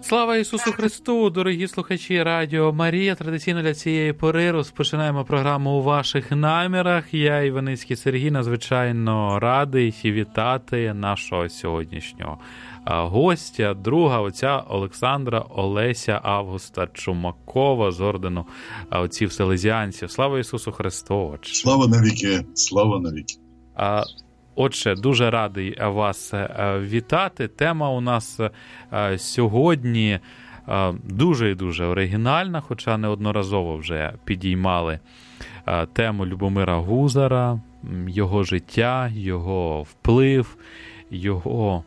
Слава Ісусу Христу, дорогі слухачі Радіо Марія. Традиційно для цієї пори розпочинаємо програму «У ваших намірах». Я, Іваницький Сергій, надзвичайно радий вітати нашого сьогоднішнього гостя, друга отця Олександра Олеся Августа Чумакова з ордену отців Селезіанців. Слава Ісусу Христу, отче. Слава навіки, слава навіки. Отже, дуже радий вас вітати. Тема у нас сьогодні дуже і дуже оригінальна, хоча неодноразово вже підіймали тему Любомира Гузара, його життя, його вплив, його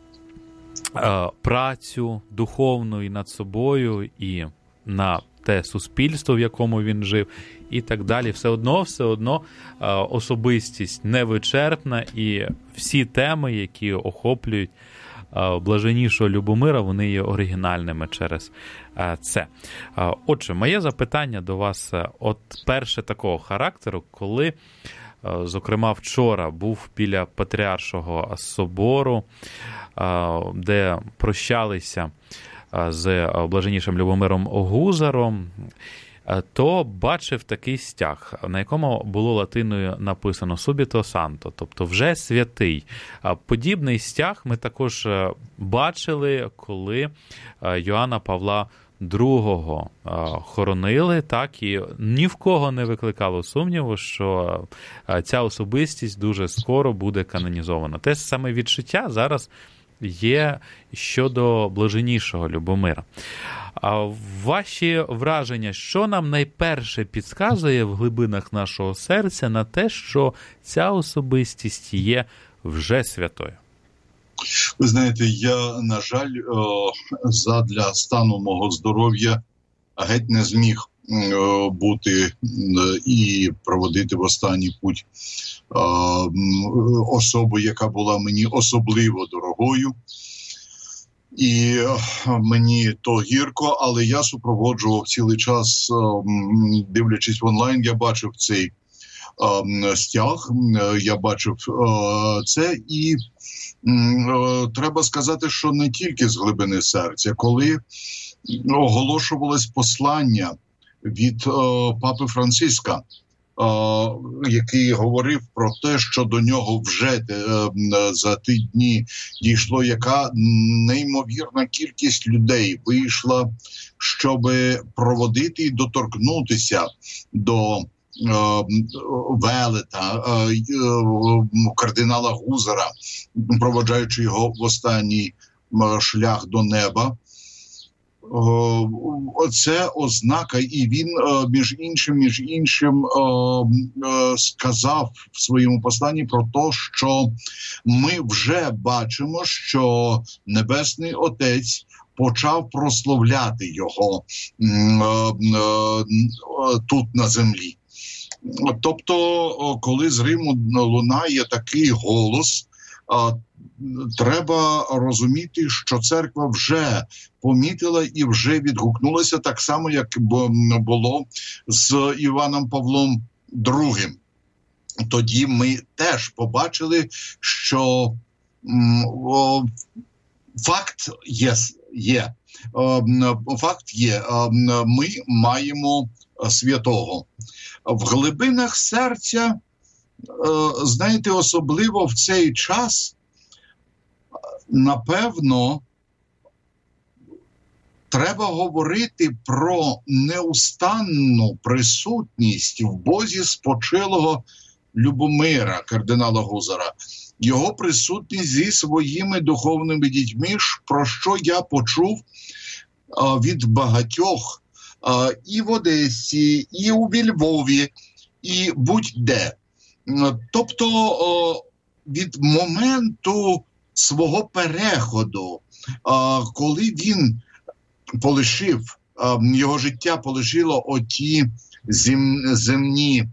працю духовну і над собою, і на те суспільство, в якому він жив, і так далі. Все одно особистість невичерпна, і всі теми, які охоплюють блаженнішого Любомира, вони є оригінальними через це. Отже, моє запитання до вас, от перше такого характеру, коли, зокрема, вчора був біля Патріаршого собору, де прощалися з блаженнішим Любомиром Гузаром, то бачив такий стяг, на якому було латиною написано «Subito santo», тобто «вже святий». Подібний стяг ми також бачили, коли Йоанна Павла II хоронили, так, і ні в кого не викликало сумніву, що ця особистість дуже скоро буде канонізована. Те саме відчуття зараз є щодо блаженнішого Любомира. Ваші враження, що нам найперше підказує в глибинах нашого серця на те, що ця особистість є вже святою? Ви знаєте, я, на жаль, задля стану мого здоров'я геть не зміг бути і проводити в останній путь особу, яка була мені особливо дорогою. І мені то гірко, але я супроводжував цілий час, дивлячись в онлайн, я бачив цей стяг, я бачив це, і треба сказати, що не тільки з глибини серця, коли оголошувалось послання від папи Франциска, який говорив про те, що до нього вже за ті дні дійшло, яка неймовірна кількість людей вийшла, щоб проводити і доторкнутися до велета кардинала Гузара, проводжаючи його в останній шлях до неба. Це ознака, і він, між іншим, сказав в своєму посланні про те, що ми вже бачимо, що Небесний Отець почав прославляти його тут на землі. Тобто, коли з Риму лунає такий голос, треба розуміти, що церква вже помітила і вже відгукнулася так само, як було з Іваном Павлом II. Тоді ми теж побачили, що факт є. Факт є. Ми маємо святого. В глибинах серця, знаєте, особливо в цей час, напевно, треба говорити про неустанну присутність в Бозі спочилого Любомира, кардинала Гузара. Його присутність зі своїми духовними дітьми, про що я почув від багатьох і в Одесі, і у Львові, і будь-де. Тобто від моменту свого переходу, коли він полишив, його життя полишило оті земні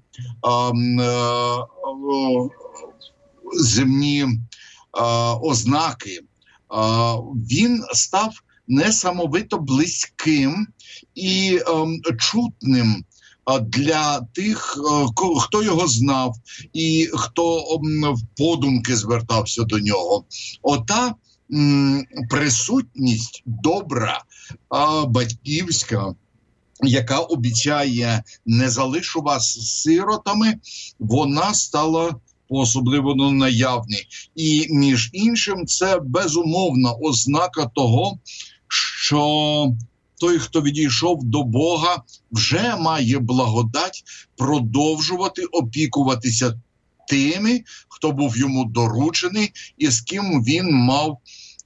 ознаки, він став несамовито близьким і чутним для тих, хто його знав і хто в подумки звертався до нього. Ота присутність добра, батьківська, яка обіцяє не залишу вас сиротами, вона стала особливо наявний. І, між іншим, це безумовна ознака того, що той, хто відійшов до Бога, вже має благодать продовжувати опікуватися тими, хто був йому доручений і з ким він мав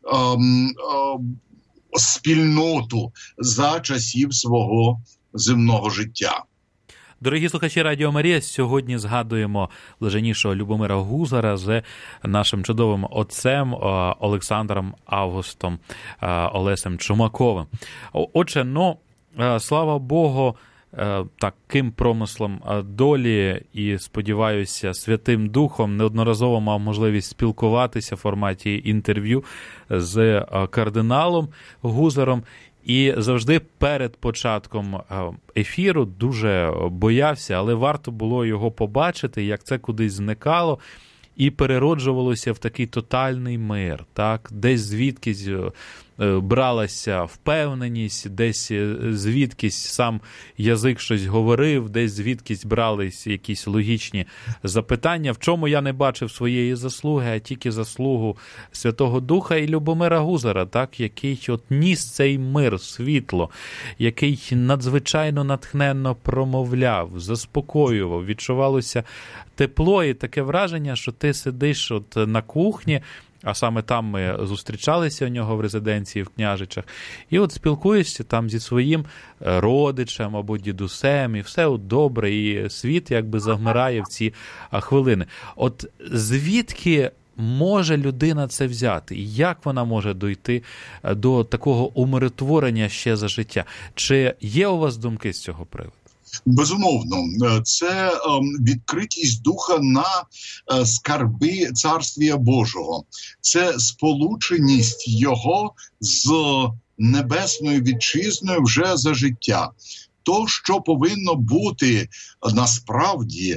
спільноту за часів свого земного життя. Дорогі слухачі Радіо Марія, сьогодні згадуємо блаженнішого Любомира Гузара з нашим чудовим отцем Олександром Августом Олесем Чумаковим. Отже, слава Богу, таким промислом долі і, сподіваюся, Святим Духом неодноразово мав можливість спілкуватися в форматі інтерв'ю з кардиналом Гузаром. І завжди перед початком ефіру дуже боявся, але варто було його побачити, як це кудись зникало і перероджувалося в такий тотальний мир. Так? Десь звідкись бралася впевненість, десь звідкись сам язик щось говорив, десь звідкись брались якісь логічні запитання, в чому я не бачив своєї заслуги, а тільки заслугу Святого Духа і Любомира Гузара, так, який от ніс цей мир, світло, який надзвичайно натхненно промовляв, заспокоював, відчувалося тепло і таке враження, що ти сидиш от на кухні, а саме там ми зустрічалися у нього в резиденції в Княжичах, і от спілкуєшся там зі своїм родичем або дідусем, і все от добре, і світ якби завмирає в ці хвилини. От звідки може людина це взяти? Як вона може дойти до такого умиротворення ще за життя? Чи є у вас думки з цього приводу? Безумовно, це відкритість духа на скарби Царствія Божого. Це сполученість його з небесною вітчизною вже за життя. То, що повинно бути насправді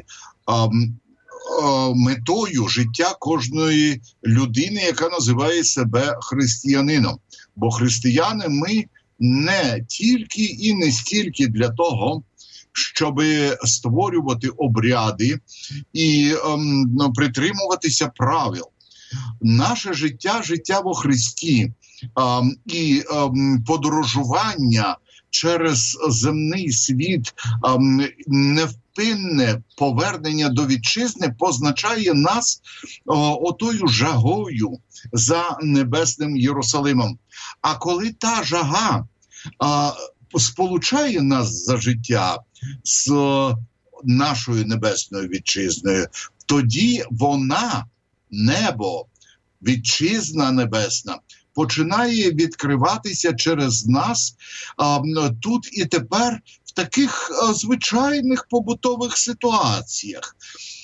метою життя кожної людини, яка називає себе християнином. Бо християни ми не тільки і не стільки для того, щоб створювати обряди і притримуватися правил. Наше життя во Христі і подорожування через земний світ, невпинне повернення до вітчизни позначає нас отою жагою за небесним Єрусалимом. А коли та жага сполучає нас за життя з нашою небесною вітчизною, тоді вона, небо, вітчизна небесна, починає відкриватися через нас тут і тепер в таких звичайних побутових ситуаціях.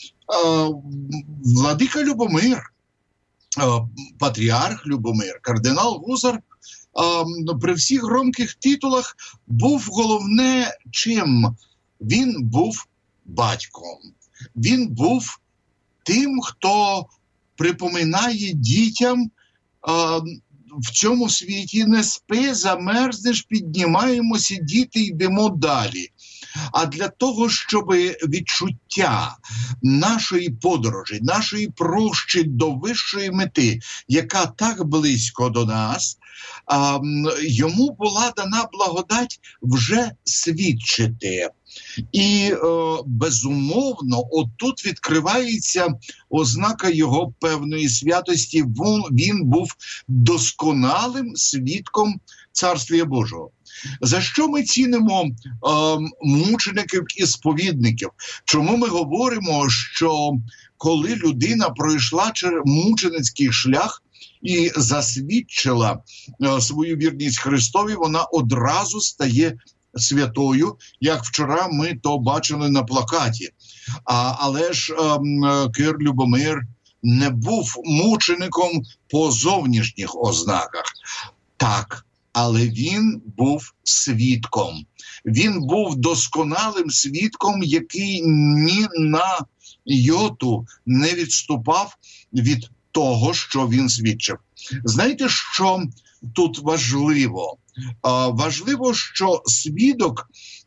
Владика Любомир, патріарх Любомир, кардинал Гузар, при всіх громких титулах був головне чим? Він був батьком. Він був тим, хто припоминає дітям в цьому світі: не спи, замерзнеш, піднімаємося, діти, йдемо далі. А для того, щоб відчуття нашої подорожі, нашої прощі до вищої мети, яка так близько до нас, йому була дана благодать вже свідчити. І, безумовно, отут відкривається ознака його певної святості. Він був досконалим свідком Царствія Божого. За що ми цінимо мучеників і сповідників? Чому ми говоримо, що коли людина пройшла через мученицький шлях і засвідчила свою вірність Христові, вона одразу стає святою, як вчора ми то бачили на плакаті. Але ж Кир Любомир не був мучеником по зовнішніх ознаках. Так, але він був свідком. Він був досконалим свідком, який ні на йоту не відступав від того, що він свідчив. Знаєте, що тут важливо? Важливо, що свідок,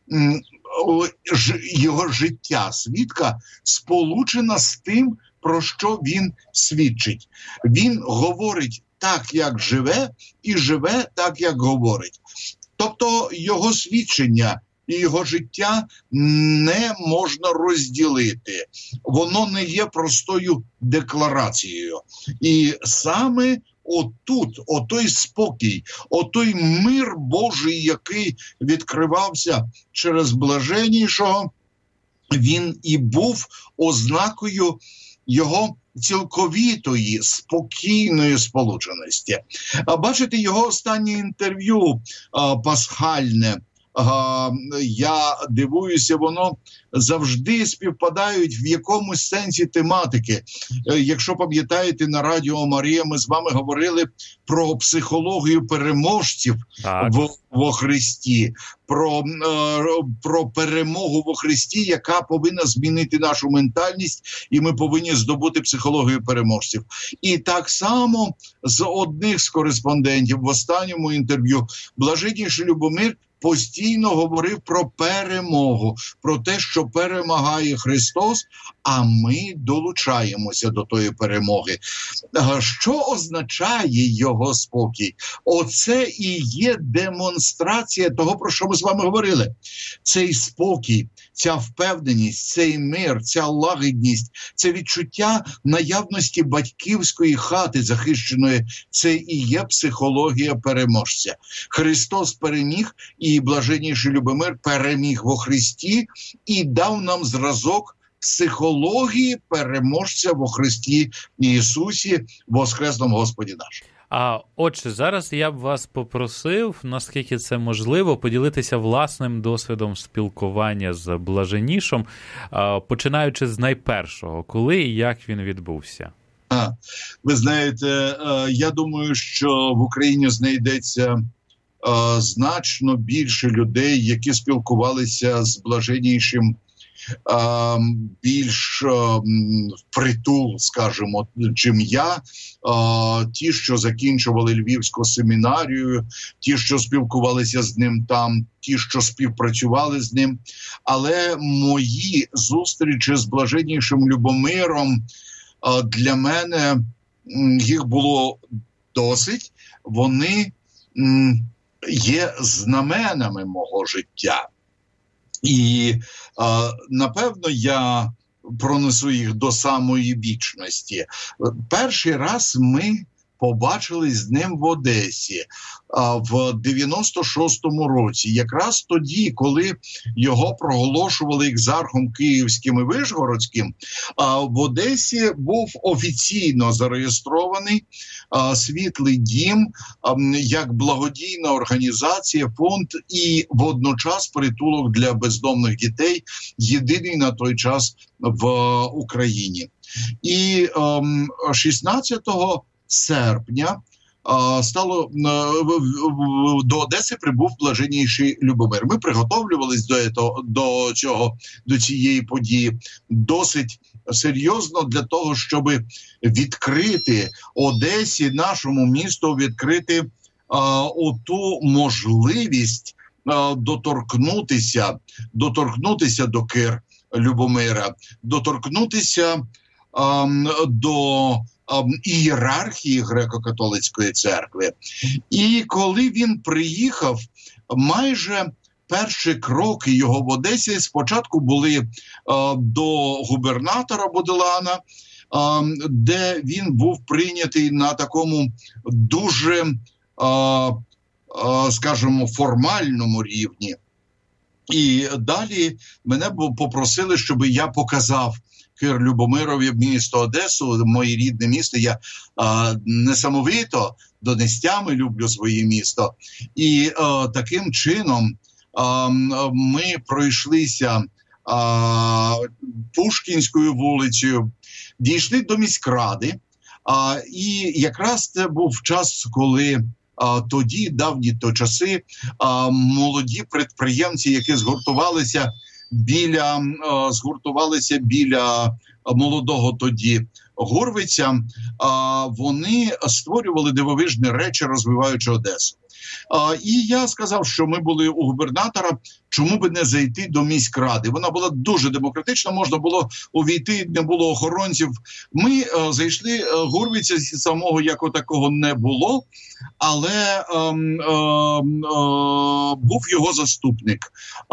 його життя свідка сполучена з тим, про що він свідчить. Він говорить так, як живе, і живе так, як говорить. Тобто його свідчення і його життя не можна розділити. Воно не є простою декларацією. І саме отут, отой спокій, отой мир Божий, який відкривався через блаженнішого, він і був ознакою його цілковітої, спокійної сполученості. Бачите, його останнє інтерв'ю пасхальне, я дивуюся, воно завжди співпадають в якомусь сенсі тематики. Якщо пам'ятаєте, на Радіо Марія ми з вами говорили про психологію переможців во Христі, про перемогу во Христі, яка повинна змінити нашу ментальність, і ми повинні здобути психологію переможців. І так само з одних з кореспондентів в останньому інтерв'ю блаженніший Любомир постійно говорив про перемогу, про те, що перемагає Христос, а ми долучаємося до тої перемоги. Що означає його спокій? Оце і є демонстрація того, про що ми з вами говорили. Цей спокій, ця впевненість, цей мир, ця лагідність, це відчуття наявності батьківської хати захищеної, це і є психологія переможця. Христос переміг, і блаженніший Любомир переміг во Христі і дав нам зразок психології переможця во Христі Ісусі, воскресному Господі нашому. Отже, зараз я б вас попросив, наскільки це можливо, поділитися власним досвідом спілкування з блаженнішим, починаючи з найпершого, коли і як він відбувся. Ви знаєте, я думаю, що в Україні знайдеться значно більше людей, які спілкувалися з блаженнішим більш впритул, скажімо, чим я. Ті, що закінчували Львівську семінарію, ті, що спілкувалися з ним там, ті, що співпрацювали з ним. Але мої зустрічі з блаженнішим Любомиром, для мене їх було досить. Вони є знаменами мого життя. І, напевно, я пронесу їх до самої вічності. Перший раз ми побачились з ним в Одесі в 96-му році. Якраз тоді, коли його проголошували екзархом Київським і Вишгородським, в Одесі був офіційно зареєстрований Світлий Дім як благодійна організація, фонд і водночас притулок для бездомних дітей, єдиний на той час в Україні. І 16 серпня до Одеси прибув блаженніший Любомир. Ми приготовлювались до цієї події досить серйозно для того, щоб відкрити Одесі, нашому місту, відкрити оту можливість доторкнутися до кир Любомира, доторкнутися до ієрархії греко-католицької церкви. І коли він приїхав, майже перші кроки його в Одесі спочатку були до губернатора Боделана, де він був прийнятий на такому дуже, скажімо, формальному рівні. І далі мене попросили, щоб я показав кир Любомирові місто Одесу, моє рідне місто. Я несамовито донестями люблю своє місто. І таким чином ми пройшлися Пушкінською вулицею, дійшли до міськради. І якраз це був час, коли тоді, давні то часи, молоді підприємці, які згуртувалися біля молодого тоді Гурвиця, вони створювали дивовижні речі, розвиваючи Одесу. І я сказав, що ми були у губернатора, чому би не зайти до міськради. Вона була дуже демократична, можна було увійти, не було охоронців. Ми зайшли, Гурвиця самого як такого не було, але був його заступник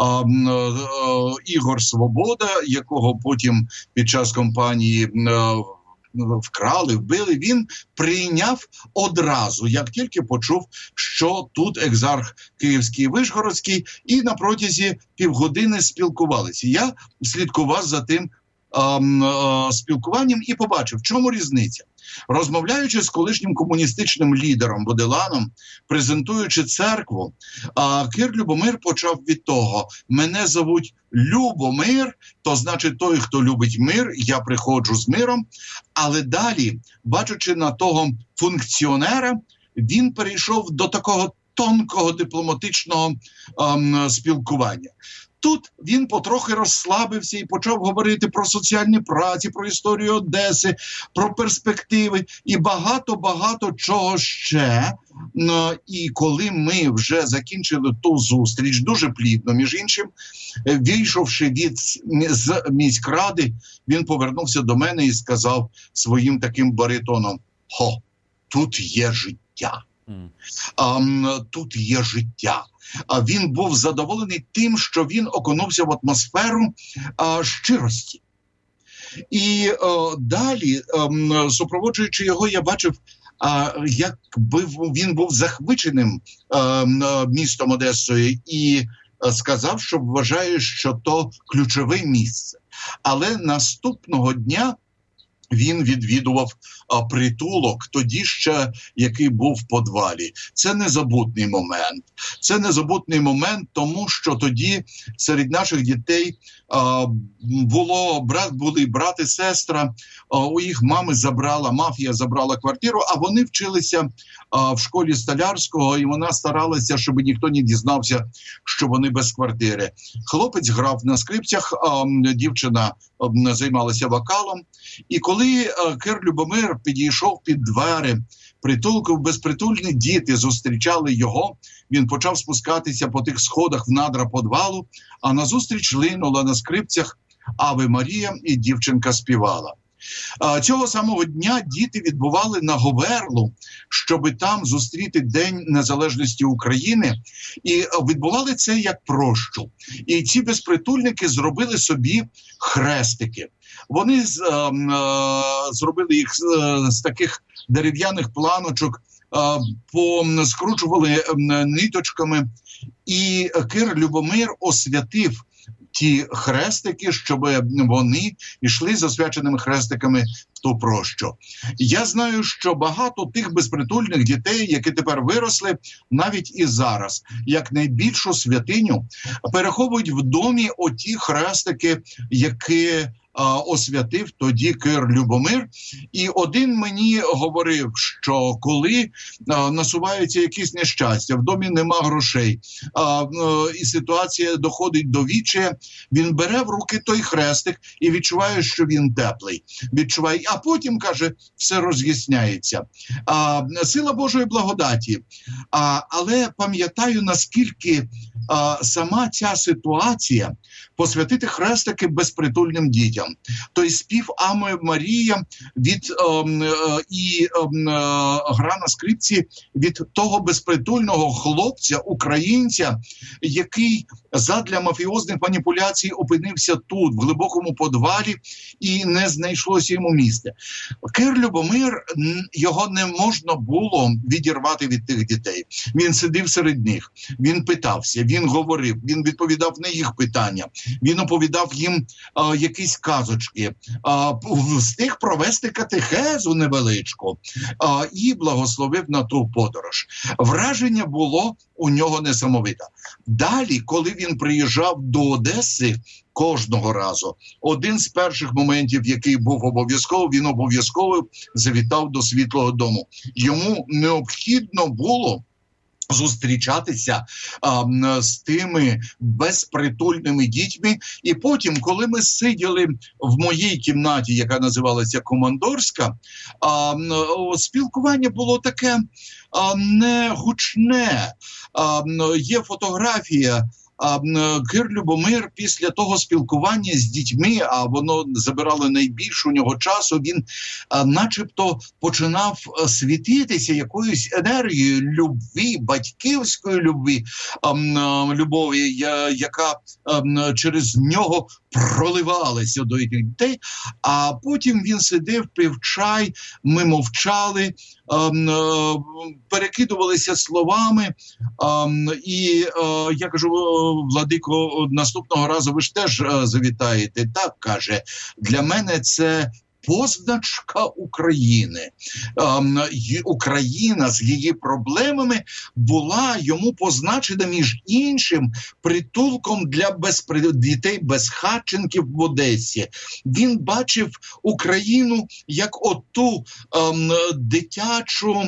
Ігор Свобода, якого потім під час кампанії вкрали, вбили. Він прийняв одразу, як тільки почув, що тут екзарх Київський і Вишгородський, і на протязі півгодини спілкувалися. Я слідкував за тим спілкуванням і побачив, в чому різниця. Розмовляючи з колишнім комуністичним лідером Боделаном, презентуючи церкву, Кир Любомир почав від того: мене зовуть Любомир, то значить той, хто любить мир, я приходжу з миром. Але далі, бачачи на того функціонера, він перейшов до такого тонкого дипломатичного спілкування. Тут він потрохи розслабився і почав говорити про соціальні праці, про історію Одеси, про перспективи і багато-багато чого ще. І коли ми вже закінчили ту зустріч, дуже плідно, між іншим, вийшовши з міськради, він повернувся до мене і сказав своїм таким баритоном: «Хо, тут є життя». Тут є життя. Він був задоволений тим, що він окунувся в атмосферу щирості. І далі, супроводжуючи його, я бачив, якби він був захвиченим містом Одесою і сказав, що вважає, що то ключове місце. Але наступного дня він відвідував притулок, тоді ще, який був в підвалі. Це незабутний момент. Це незабутний момент, тому що тоді серед наших дітей були брат і сестра, у їх мафія забрала квартиру, а вони вчилися в школі Столярського, і вона старалася, щоб ніхто не дізнався, що вони без квартири. Хлопець грав на скрипцях, дівчина займалася вокалом. І коли Кир Любомир підійшов під двері притулку, безпритульні діти зустрічали його, він почав спускатися по тих сходах в надра підвалу, а назустріч линула на скрипцях «Аве Марія» і дівчинка співала. Цього самого дня діти відбували на Говерлу, щоб там зустріти День Незалежності України, і відбували це як прощу. І ці безпритульники зробили собі хрестики. Вони зробили їх з таких дерев'яних планочок, скручували ниточками, і Кир Любомир освятив ті хрестики, щоб вони йшли з освяченими хрестиками в ту прощу. Я знаю, що багато тих безпритульних дітей, які тепер виросли, навіть і зараз, як найбільшу святиню, переховують в домі оті хрестики, які освятив тоді Кир Любомир. І один мені говорив, що коли насуваються якісь нещастя, в домі нема грошей, і ситуація доходить до відчаю, він бере в руки той хрестик і відчуває, що він теплий. Відчуває, а потім, каже, все роз'ясняється. Сила Божої благодаті. Але пам'ятаю, наскільки сама ця ситуація посвятити хрестики безпритульним дітям. Той спів «Аме Марія» і гра на скрипці від того безпритульного хлопця, українця, який задля мафіозних маніпуляцій опинився тут, в глибокому підвалі, і не знайшлося йому місця. Кир Любомир, його не можна було відірвати від тих дітей. Він сидів серед них, він питався, він говорив, він відповідав на їх питання, він оповідав їм якісь казочки, встиг провести катехезу невеличку і благословив на ту подорож. Враження було у нього несамовите. Далі, коли він приїжджав до Одеси, кожного разу, один з перших моментів, який був обов'язково, він обов'язково завітав до Світлого Дому. Йому необхідно було зустрічатися з тими безпритульними дітьми. І потім, коли ми сиділи в моїй кімнаті, яка називалася Командорська, спілкування було таке не гучне. Є фотографія Кир Любомир після того спілкування з дітьми, а воно забирало найбільше у нього часу, він начебто починав світитися якоюсь енергією любві, батьківської любові, яка через нього проливалася до дітей. А потім він сидів, пив чай, ми мовчали, перекидувалися словами, і я кажу: владико, наступного разу ви ж теж завітаєте. Так, каже, для мене це позначка України. Україна з її проблемами була йому позначена, між іншим, притулком для дітей безхатченків в Одесі. Він бачив Україну як оту дитячу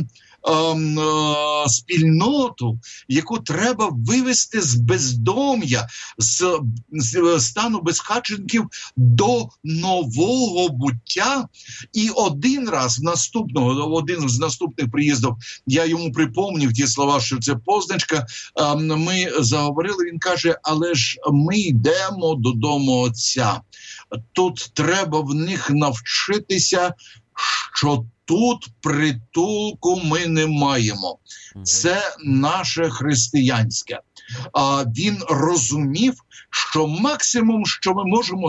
спільноту, яку треба вивести з бездом'я, з стану безхатченків до нового буття. І один з наступних приїздів я йому припомнив ті слова, що це позначка. Ми заговорили, він каже: але ж ми йдемо додому Отця. Тут треба в них навчитися, що тут притулку ми не маємо. Це наше християнське. Він розумів, що максимум, що ми можемо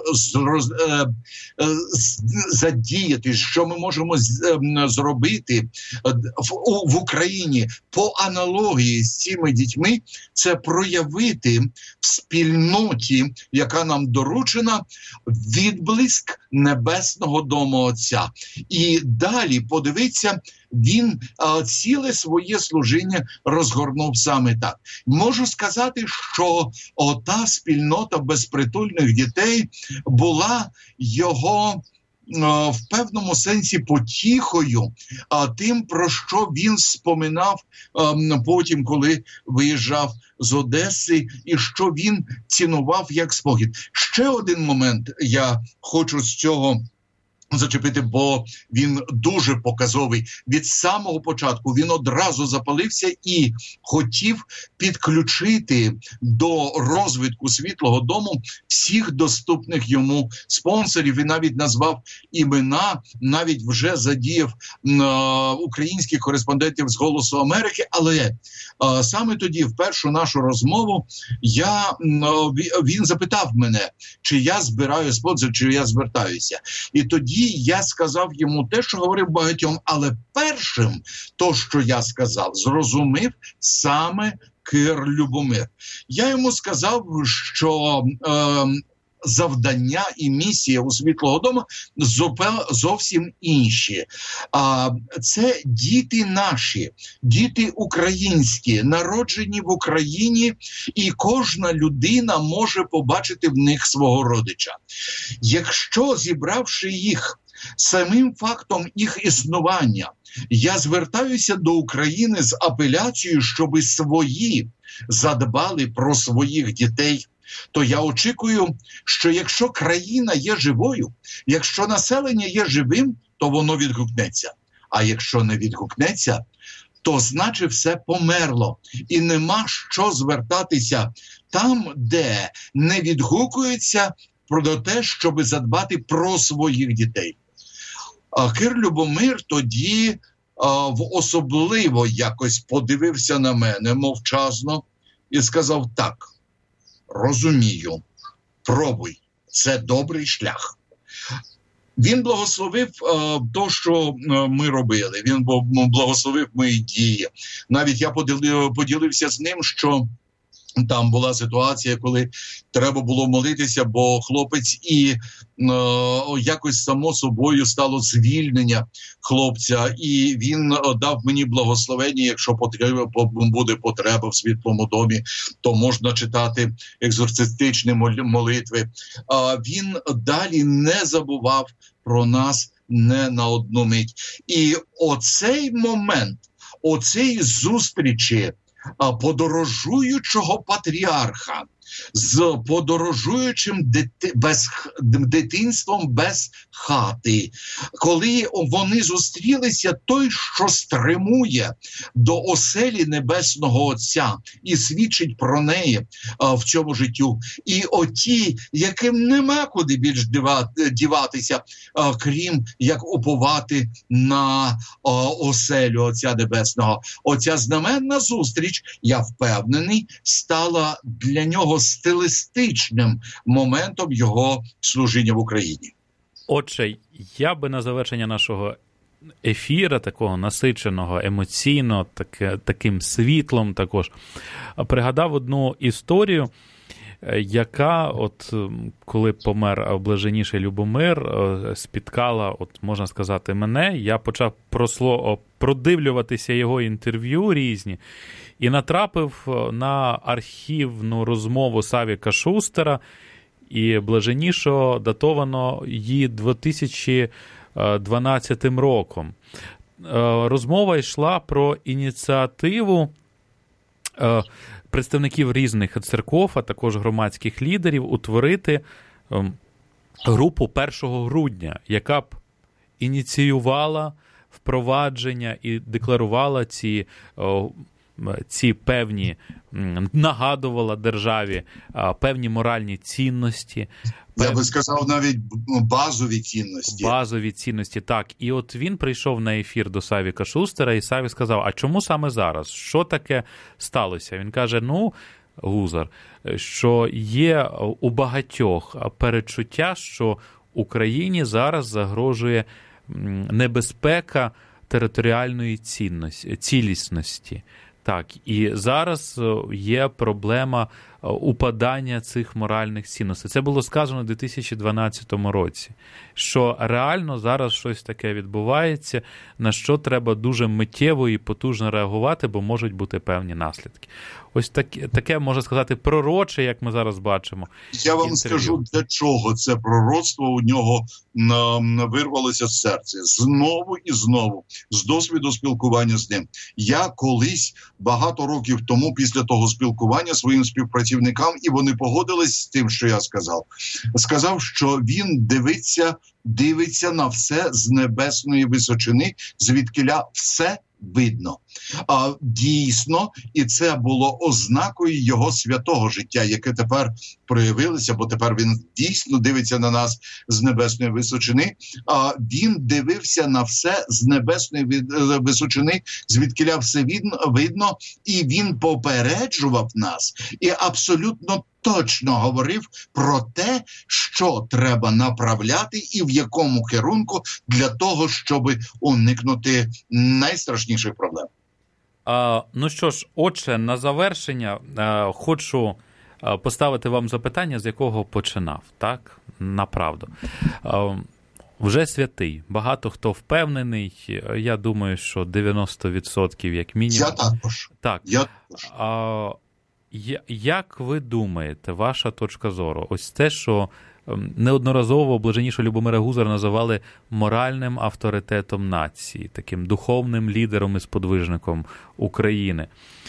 задіяти, що ми можемо зробити в Україні по аналогії з цими дітьми, це проявити в спільноті, яка нам доручена, відблиск небесного дому Отця. І далі, подивіться, він ціле своє служіння розгорнув саме так. Можу сказати, що ота спільнота безпритульних дітей була його в певному сенсі потіхою, тим, про що він споминав потім, коли виїжджав з Одеси, і що він цінував як спогід. Ще один момент я хочу з цього зачепити, бо він дуже показовий. Від самого початку він одразу запалився і хотів підключити до розвитку Світлого Дому всіх доступних йому спонсорів, і навіть назвав імена, навіть вже задіяв українських кореспондентів з «Голосу Америки». Але саме тоді, в першу нашу розмову, він запитав мене, чи я збираю спонсорів, чи я звертаюся. І тоді я сказав йому те, що говорив багатьом, але першим то, що я сказав, зрозумів саме Кир Любомир. Я йому сказав, що завдання і місія у Світлого Дому зовсім інші. Це діти наші, діти українські, народжені в Україні, і кожна людина може побачити в них свого родича. Якщо, зібравши їх самим фактом їх існування, я звертаюся до України з апеляцією, щоби свої задбали про своїх дітей, то я очікую, що якщо країна є живою, якщо населення є живим, то воно відгукнеться. А якщо не відгукнеться, то значить все померло. І нема що звертатися там, де не відгукується про те, щоб задбати про своїх дітей. Кир Любомир тоді особливо якось подивився на мене мовчазно і сказав: так, розумію, пробуй, це добрий шлях. Він благословив те, що ми робили, він благословив мої дії. Навіть я поділився з ним, що там була ситуація, коли треба було молитися, бо хлопець і якось само собою стало звільнення хлопця. І він дав мені благословення, якщо буде потреба в Світлому Домі, то можна читати екзорцистичні молитви. Він далі не забував про нас не на одну мить. І оцей момент, оцей зустрічі подорожуючого патріарха з подорожуючим дитинством без хати. Коли вони зустрілися, той, що стримує до оселі Небесного Отця і свідчить про неї в цьому життю. І оті, яким нема куди більш діватися, крім як уповати на оселю Отця Небесного. Оця знаменна зустріч, я впевнений, стала для нього стилістичним моментом його служіння в Україні. Отже, я би на завершення нашого ефіра, такого насиченого, емоційно, таким світлом також, пригадав одну історію, яка, от коли помер блаженніший Любомир, спіткала, от можна сказати, мене. Я почав продивлюватися його інтерв'ю різні і натрапив на архівну розмову Савіка Шустера, і блаженнішого датовано її 2012 роком. Розмова йшла про ініціативу представників різних церков, а також громадських лідерів, утворити групу 1 грудня, яка б ініціювала впровадження і декларувала ці певні, нагадувала державі певні моральні цінності. Я би сказав, навіть базові цінності. Базові цінності, так. І от він прийшов на ефір до Савіка Шустера, і Савік сказав, а чому саме зараз? Що таке сталося? Він каже, Гузар, що є у багатьох передчуття, що Україні зараз загрожує небезпека територіальної цілісності. Так, і зараз є проблема упадання цих моральних цінностей. Це було сказано у 2012 році, що реально зараз щось таке відбувається, на що треба дуже миттєво і потужно реагувати, бо можуть бути певні наслідки. Ось таке, можна сказати, пророче, як ми зараз бачимо. Я вам скажу, для чого це пророцтво у нього вирвалося з серця. Знову і знову, з досвіду спілкування з ним. Я колись, багато років тому, після того спілкування своїм співпрацівникам, і вони погодились з тим, що я сказав, що він дивиться на все з небесної височини, звідкиля все видно. Дійсно, і це було ознакою його святого життя, яке тепер проявилося, бо тепер він дійсно дивиться на нас з небесної височини. Він дивився на все з небесної височини, звідкиля все видно, і він попереджував нас, і абсолютно точно говорив про те, що треба направляти і в якому керунку для того, щоб уникнути найстрашніших проблем. Ну що ж, отже, на завершення хочу поставити вам запитання, з якого починав, так? Направду. Вже святий. Багато хто впевнений. Я думаю, що 90% як мінімум. Я також. Так. Як ви думаєте, ваша точка зору? Ось те, що неодноразово блаженнішого Любомира Гузара називали моральним авторитетом нації, таким духовним лідером і сподвижником України.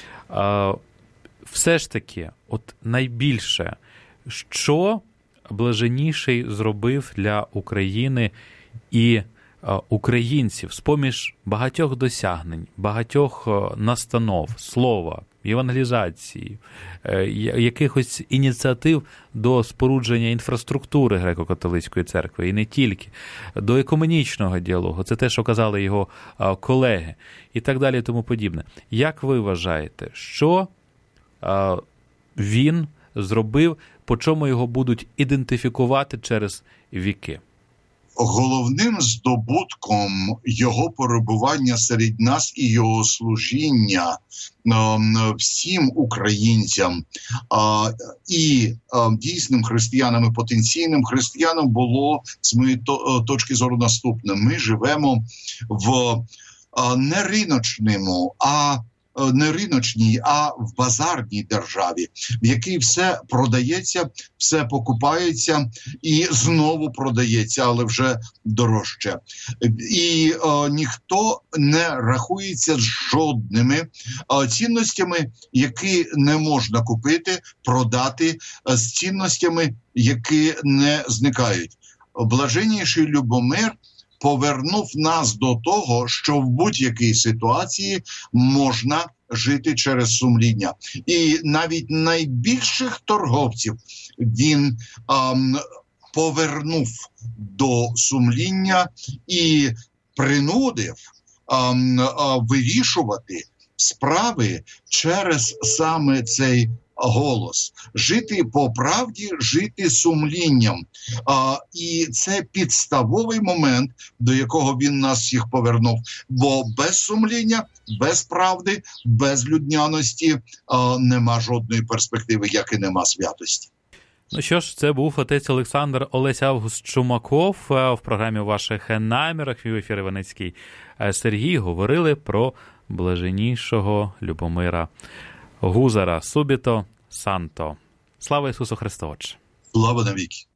Все ж таки, от найбільше, що блаженніший зробив для України і українців, з-поміж багатьох досягнень, багатьох настанов, слова, евангелізації, якихось ініціатив до спорудження інфраструктури греко-католицької церкви, і не тільки, до екуменічного діалогу, це те, що казали його колеги, і так далі, і тому подібне. Як ви вважаєте, що він зробив, по чому його будуть ідентифікувати через віки? Головним здобутком його перебування серед нас і його служіння всім українцям і дійсним християнам і потенційним християнам було, з моєї точки зору, наступне. Ми живемо в не риночному, а не риночній, а в базарній державі, в якій все продається, все покупається і знову продається, але вже дорожче. І ніхто не рахується з жодними цінностями, які не можна купити, продати, з цінностями, які не зникають. Блаженніший Любомир повернув нас до того, що в будь-якій ситуації можна жити через сумління. І навіть найбільших торговців він повернув до сумління і принудив вирішувати справи через саме цей голос. Жити по правді, жити сумлінням. І це підставовий момент, до якого він нас всіх повернув. Бо без сумління, без правди, без людяності нема жодної перспективи, як і нема святості. Ну що ж, це був отець Олександр Олесь Август Чумаков. В програмі «У ваших намірах» в ефірі Іваницький Сергій говорили про блаженнішого Любомира Гузара. Субіто Санто. Слава Ісусу Христу! Слава навіки!